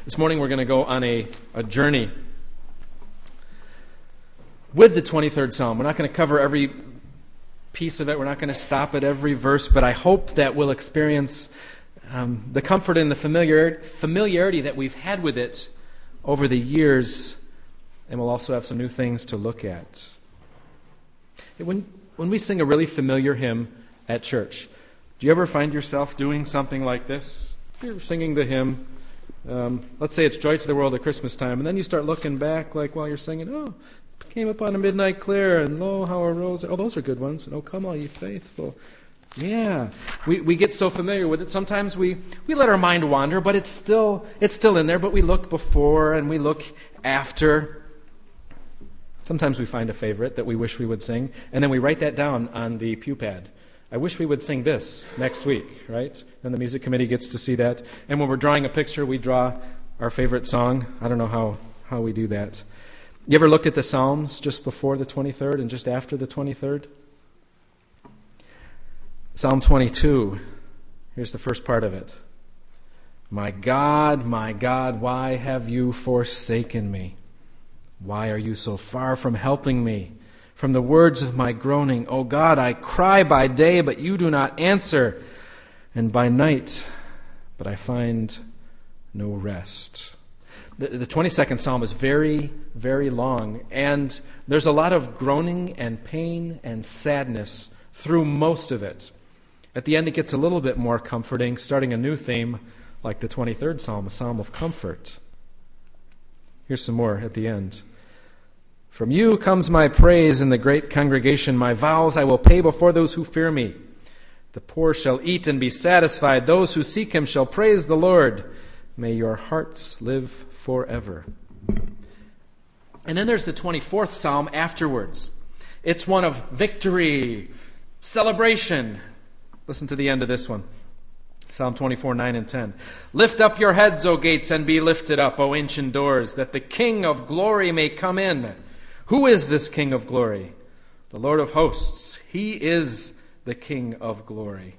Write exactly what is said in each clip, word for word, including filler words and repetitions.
This morning we're going to go on a, a journey with the twenty-third Psalm. We're not going to cover every piece of it. We're not going to stop at every verse, but I hope that we'll experience um, the comfort and the familiar, familiarity that we've had with it over the years, and we'll also have some new things to look at. When, when we sing a really familiar hymn at church, do you ever find yourself doing something like this? You're singing the hymn. Um, let's say it's Joy to the World at Christmas time, and then you start looking back, like while you're singing, oh, came upon a midnight clear, and lo, how a rose. Oh, those are good ones. And oh, come all ye faithful. Yeah, we we get so familiar with it. Sometimes we, we let our mind wander, but it's still it's still in there. But we look before and we look after. Sometimes we find a favorite that we wish we would sing, and then we write that down on the pew pad. I wish we would sing this next week, right? Then the music committee gets to see that. And when we're drawing a picture, we draw our favorite song. I don't know how, how we do that. You ever looked at the Psalms just before the twenty-third and just after the twenty-third? Psalm twenty-two, here's the first part of it. My God, my God, why have you forsaken me? Why are you so far from helping me? From the words of my groaning, O God, I cry by day, but you do not answer, and by night, but I find no rest. The, the twenty-second Psalm is very, very long, and there's a lot of groaning and pain and sadness through most of it. At the end, it gets a little bit more comforting, starting a new theme like the twenty-third Psalm, a psalm of comfort. Here's some more at the end. From you comes my praise in the great congregation. My vows I will pay before those who fear me. The poor shall eat and be satisfied. Those who seek him shall praise the Lord. May your hearts live forever. And then there's the twenty-fourth Psalm afterwards. It's one of victory, celebration. Listen to the end of this one. Psalm twenty-four, nine and ten. Lift up your heads, O gates, and be lifted up, O ancient doors, that the King of glory may come in. Who is this King of glory? The Lord of hosts. He is the King of glory.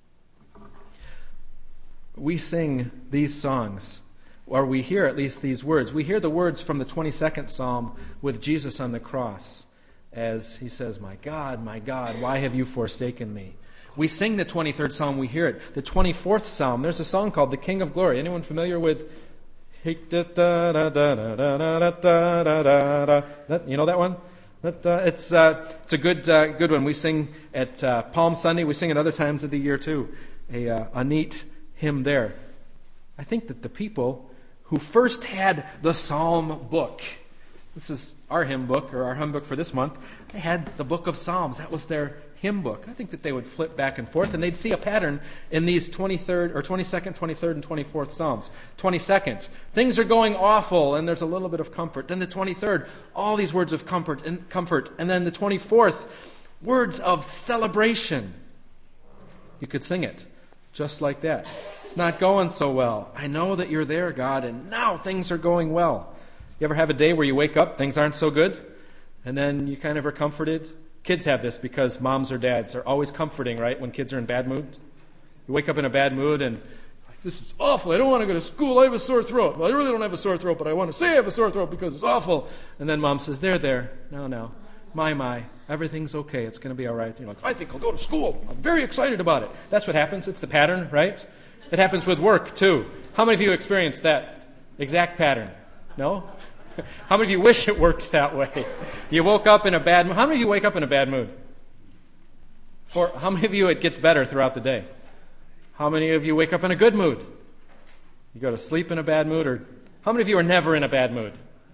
We sing these songs, or we hear at least these words. We hear the words from the twenty-second Psalm with Jesus on the cross as he says, My God, my God, why have you forsaken me? We sing the twenty-third Psalm, we hear it. The twenty-fourth Psalm, there's a song called The King of Glory. Anyone familiar with You know that one? It's uh, it's a good uh, good one. We sing at uh, Palm Sunday. We sing at other times of the year too. A, uh, a neat hymn there. I think that the people who first had the Psalm book, this is our hymn book, or our hymn book for this month, they had the book of Psalms. That was their hymn book. I think that they would flip back and forth, and they'd see a pattern in these twenty-third, or twenty-second, twenty-third, and twenty-fourth Psalms. twenty-second, things are going awful, and there's a little bit of comfort. Then the twenty-third, all these words of comfort, and comfort. And then the twenty-fourth, words of celebration. You could sing it just like that. It's not going so well. I know that you're there, God, and now things are going well. You ever have a day where you wake up, things aren't so good, and then you kind of are comforted? Kids have this because moms or dads are always comforting, right, when kids are in bad moods. You wake up in a bad mood and, this is awful. I don't want to go to school. I have a sore throat. Well, I really don't have a sore throat, but I want to say I have a sore throat because it's awful. And then mom says, there, there. No, no. My, my. Everything's okay. It's going to be all right. You're like, I think I'll go to school. I'm very excited about it. That's what happens. It's the pattern, right? It happens with work, too. How many of you experienced that exact pattern? No? How many of you wish it worked that way? You woke up in a bad mood. How many of you wake up in a bad mood? For how many of you it gets better throughout the day? How many of you wake up in a good mood? You go to sleep in a bad mood? Or how many of you are never in a bad mood?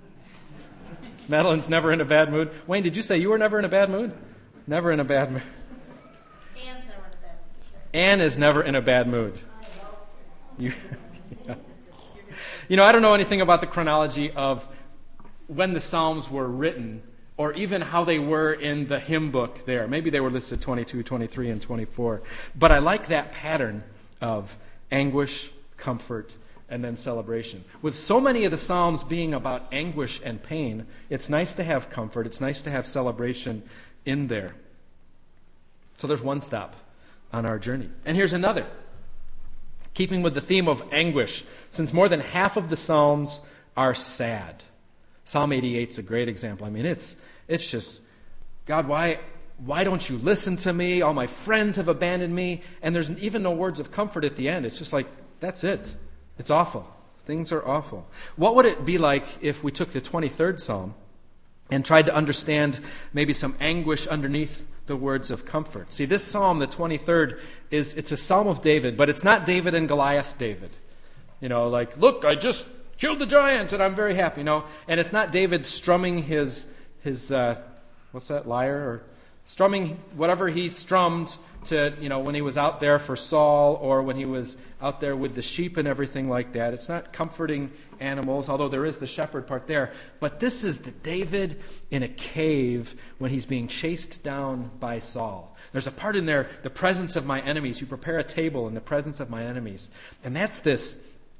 Madeline's never in a bad mood. Wayne, did you say you were never in a bad mood? Never in a bad mood. Anne's never in a bad mood. Anne is never in a bad mood. You, yeah. You know, I don't know anything about the chronology of when the Psalms were written, or even how they were in the hymn book there. Maybe they were listed twenty-two, twenty-three, and twenty-four. But I like that pattern of anguish, comfort, and then celebration. With so many of the Psalms being about anguish and pain, it's nice to have comfort, it's nice to have celebration in there. So there's one stop on our journey. And here's another. keeping with the theme of anguish, since more than half of the Psalms are sad. Psalm eighty-eight is a great example. I mean, it's it's just, God, why why don't you listen to me? All my friends have abandoned me. And there's even no words of comfort at the end. It's just like, that's it. It's awful. Things are awful. What would it be like if we took the twenty-third Psalm and tried to understand maybe some anguish underneath the words of comfort? See, this Psalm, the twenty-third, is it's a Psalm of David, but it's not David and Goliath David. You know, like, look, I just killed the giant and I'm very happy. You know, and it's not David strumming his, his uh, what's that, lyre? Or strumming whatever he strummed to, you know, when he was out there for Saul or when he was out there with the sheep and everything like that. It's not comforting animals, although there is the shepherd part there. But this is the David in a cave when he's being chased down by Saul. There's a part in there, the presence of my enemies. You prepare a table in the presence of my enemies. And that's this,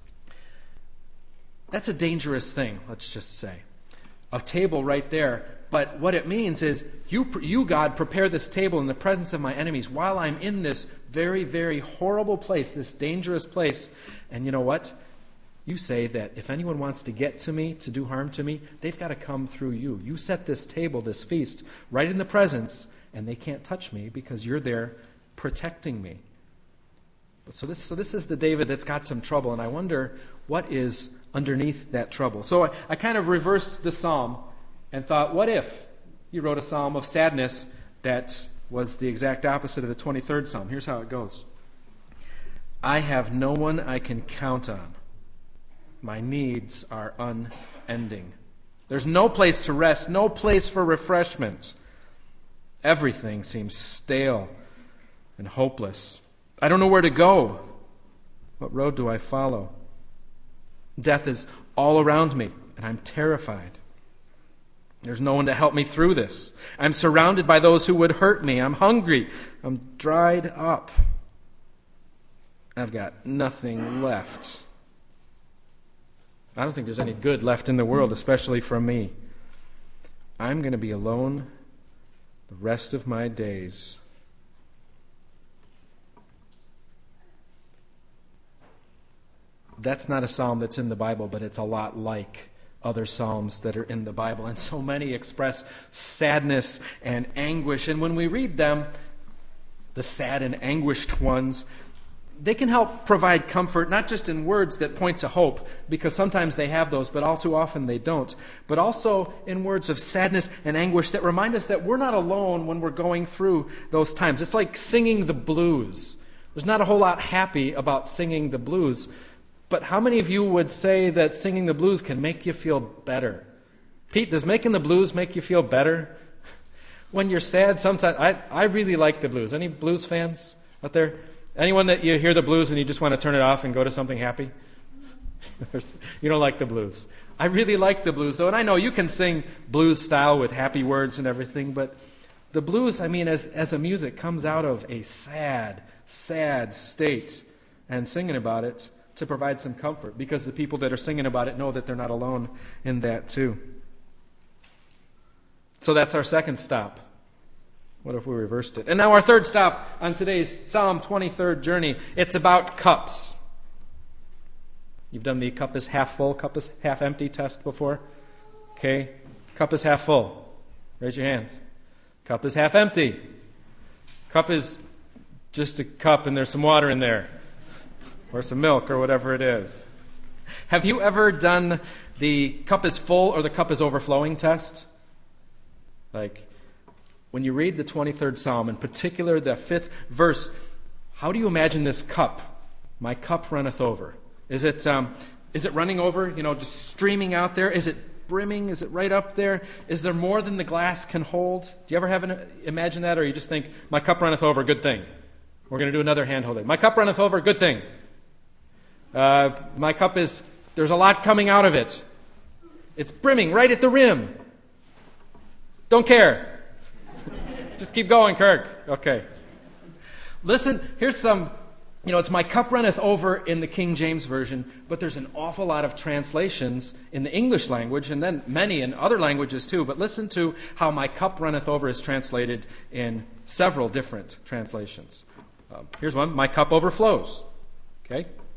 that's a dangerous thing, let's just say. A table right there. But what it means is, you, you, God, prepare this table in the presence of my enemies while I'm in this very, very horrible place, this dangerous place. And you know what? You say that if anyone wants to get to me, to do harm to me, they've got to come through you. You set this table, this feast, right in the presence, and they can't touch me because you're there protecting me. But so this, so this is the David that's got some trouble, and I wonder what is underneath that trouble. So I, I kind of reversed the psalm and thought, what if you wrote a psalm of sadness that was the exact opposite of the twenty-third Psalm? Here's how it goes. I have no one I can count on. My needs are unending. There's no place to rest, no place for refreshment. Everything seems stale and hopeless. I don't know where to go. What road do I follow? Death is all around me, and I'm terrified. There's no one to help me through this. I'm surrounded by those who would hurt me. I'm hungry. I'm dried up. I've got nothing left. I don't think there's any good left in the world, especially from me. I'm going to be alone the rest of my days. That's not a psalm that's in the Bible, but it's a lot like other psalms that are in the Bible. And so many express sadness and anguish. And when we read them, the sad and anguished ones, they can help provide comfort, not just in words that point to hope, because sometimes they have those, but all too often they don't, but also in words of sadness and anguish that remind us that we're not alone when we're going through those times. It's like singing the blues. There's not a whole lot happy about singing the blues, but how many of you would say that singing the blues can make you feel better? Pete, does making the blues make you feel better? When you're sad, sometimes, I, I really like the blues. Any blues fans out there? Anyone that you hear the blues and you just want to turn it off and go to something happy? You don't like the blues. I really like the blues, though, and I know you can sing blues style with happy words and everything, but the blues, I mean, as, as a music, comes out of a sad, sad state, and singing about it to provide some comfort, because the people that are singing about it know that they're not alone in that too. So that's our second stop. What if we reversed it? And now our third stop on today's Psalm twenty-third journey. It's about cups. You've done the cup is half full, cup is half empty test before? Okay. Cup is half full. Raise your hand. Cup is half empty. Cup is just a cup and there's some water in there. Or some milk or whatever it is. Have you ever done the cup is full or the cup is overflowing test? Like, when you read the twenty-third Psalm, in particular the fifth verse, how do you imagine this cup? My cup runneth over. Is it um, is it running over, you know, just streaming out there? Is it brimming? Is it right up there? Is there more than the glass can hold? Do you ever have an, imagine that, or you just think, my cup runneth over, good thing? We're going to do another hand holding. My cup runneth over, good thing. Uh, my cup is, there's a lot coming out of it. It's brimming right at the rim. Don't care. Just keep going, Kirk. Okay. Listen, here's some, you know, it's my cup runneth over in the King James Version, but there's an awful lot of translations in the English language, and then many in other languages too. But listen to how my cup runneth over is translated in several different translations. Um, here's one, my cup overflows. Okay?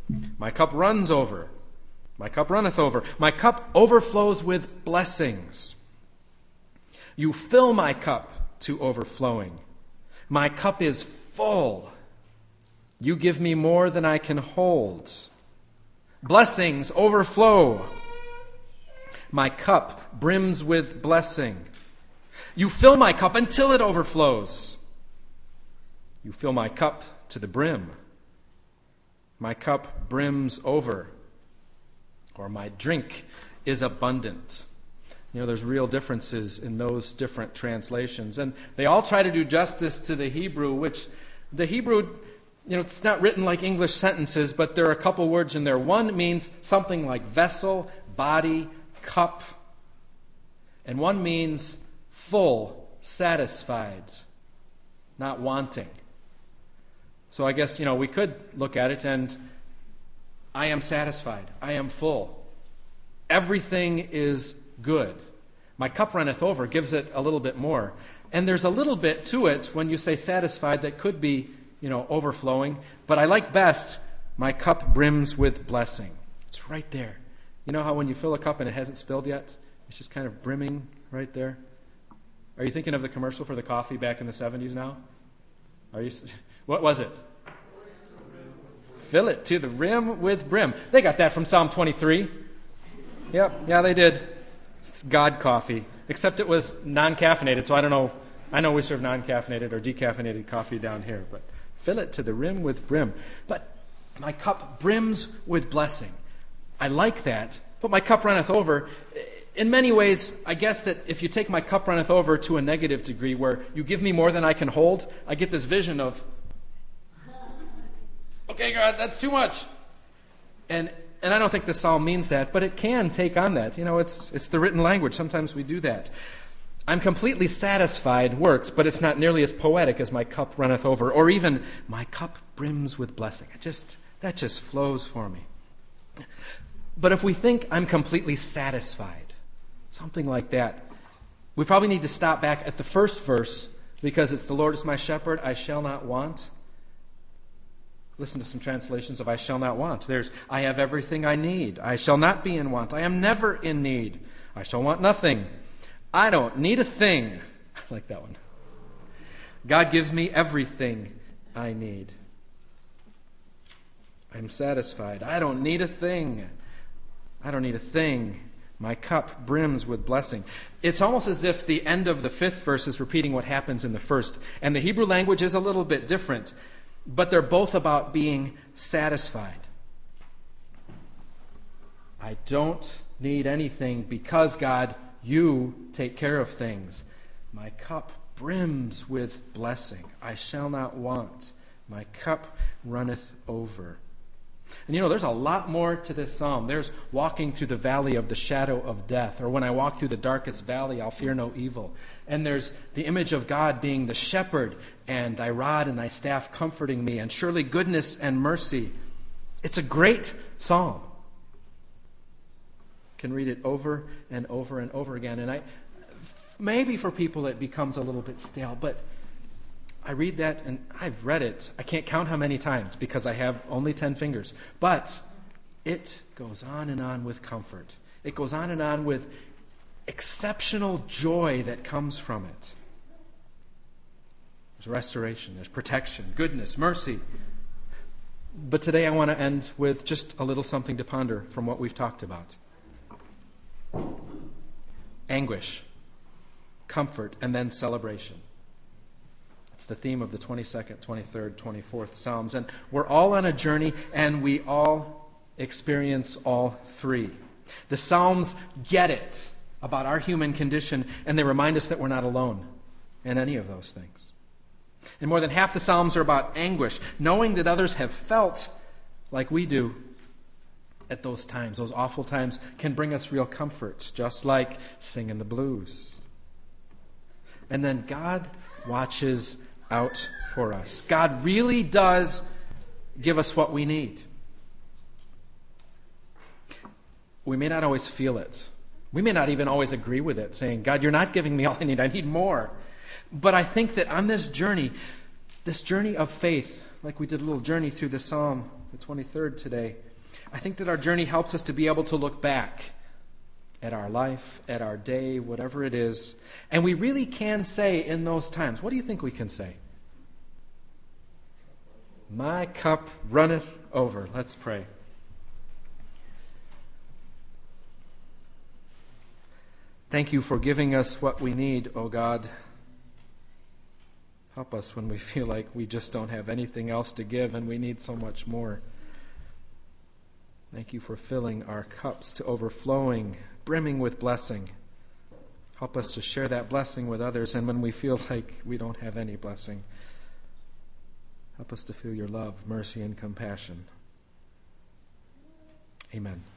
My cup runs over. My cup runneth over. My cup overflows with blessings. You fill my cup to overflowing. My cup is full. You give me more than I can hold. Blessings overflow. My cup brims with blessing. You fill my cup until it overflows. You fill my cup to the brim. My cup brims over. Or my drink is abundant. You know, there's real differences in those different translations. And they all try to do justice to the Hebrew, which the Hebrew, you know, it's not written like English sentences, but there are a couple words in there. One means something like vessel, body, cup. And one means full, satisfied, not wanting. So I guess, you know, we could look at it and I am satisfied. I am full. Everything is good. My cup runneth over gives it a little bit more. And there's a little bit to it when you say satisfied that could be, you know, overflowing. But I like best, my cup brims with blessing. It's right there. You know how when you fill a cup and it hasn't spilled yet? It's just kind of brimming right there. Are you thinking of the commercial for the coffee back in the seventies now? Are you? What was it? Fill it to the rim with brim. They got that from Psalm twenty-three. Yep, yeah, they did. It's God coffee, except it was non-caffeinated, so I don't know. I know we serve non-caffeinated or decaffeinated coffee down here, but fill it to the rim with brim. But my cup brims with blessing. I like that, but my cup runneth over. In many ways, I guess that if you take my cup runneth over to a negative degree where you give me more than I can hold, I get this vision of, okay, God, that's too much. And and I don't think the psalm means that, but it can take on that. You know, it's it's the written language. Sometimes we do that. I'm completely satisfied works, but it's not nearly as poetic as my cup runneth over, or even my cup brims with blessing. It just that just flows for me. But if we think I'm completely satisfied, something like that, we probably need to stop back at the first verse because it's the Lord is my shepherd, I shall not want. Listen to some translations of I shall not want. There's, I have everything I need. I shall not be in want. I am never in need. I shall want nothing. I don't need a thing. I like that one. God gives me everything I need. I'm satisfied. I don't need a thing. I don't need a thing. My cup brims with blessing. It's almost as if the end of the fifth verse is repeating what happens in the first. And the Hebrew language is a little bit different. But they're both about being satisfied. I don't need anything because, God, you take care of things. My cup brims with blessing. I shall not want. My cup runneth over. And you know, there's a lot more to this psalm. There's walking through the valley of the shadow of death, or when I walk through the darkest valley, I'll fear no evil. And there's the image of God being the shepherd, and thy rod and thy staff comforting me, and surely goodness and mercy. It's a great psalm. You can read it over and over and over again. And I, maybe for people it becomes a little bit stale, but I read that, and I've read it. I can't count how many times because I have only ten fingers. But it goes on and on with comfort. It goes on and on with exceptional joy that comes from it. There's restoration, there's protection, goodness, mercy. But today I want to end with just a little something to ponder from what we've talked about. Anguish, comfort, and then celebration. It's the theme of the twenty-second, twenty-third, twenty-fourth Psalms. And we're all on a journey, and we all experience all three. The Psalms get it about our human condition, and they remind us that we're not alone in any of those things. And more than half the Psalms are about anguish, knowing that others have felt like we do at those times. Those awful times can bring us real comfort, just like singing the blues. And then God watches out for us. God really does give us what we need. We may not always feel it. We may not even always agree with it, saying, God, you're not giving me all I need. I need more. But I think that on this journey, this journey of faith, like we did a little journey through the psalm, the twenty-third today, I think that our journey helps us to be able to look back at our life, at our day, whatever it is. And we really can say in those times, what do you think we can say? My cup runneth over. Let's pray. Thank you for giving us what we need, O God. Help us when we feel like we just don't have anything else to give and we need so much more. Thank you for filling our cups to overflowing, brimming with blessing. Help us to share that blessing with others, and when we feel like we don't have any blessing, help us to feel your love, mercy, and compassion. Amen.